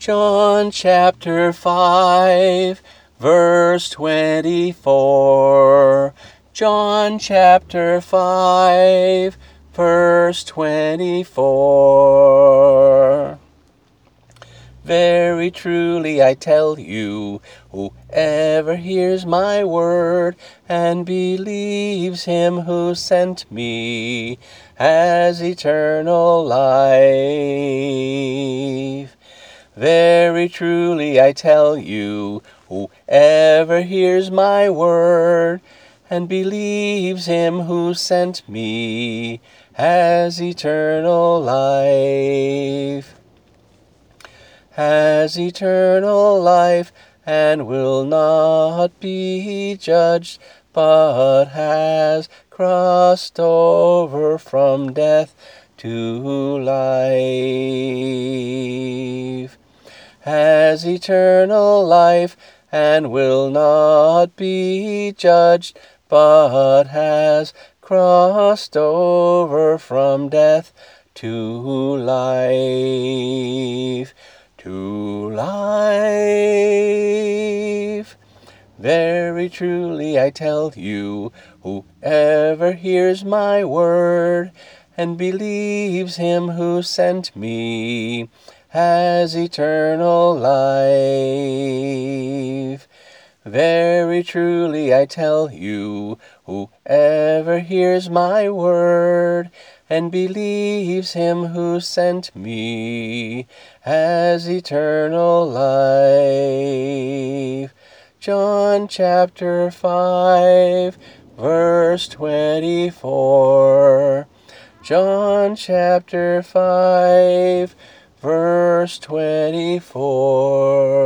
John chapter 5, verse 24. John chapter 5, verse 24. Very truly I tell you, whoever hears my word and believes him who sent me has eternal life. Very truly I tell you, whoever hears my word and believes him who sent me has eternal life. Has eternal life, and will not be judged, but has crossed over from death to life. Has eternal life, and will not be judged, but has crossed over from death to life. To life. Very truly I tell you, whoever hears my word and believes him who sent me has eternal life. Very truly I tell you, whoever hears my word and believes him who sent me has eternal life. John chapter 5, verse 24. John chapter 5, verse 24.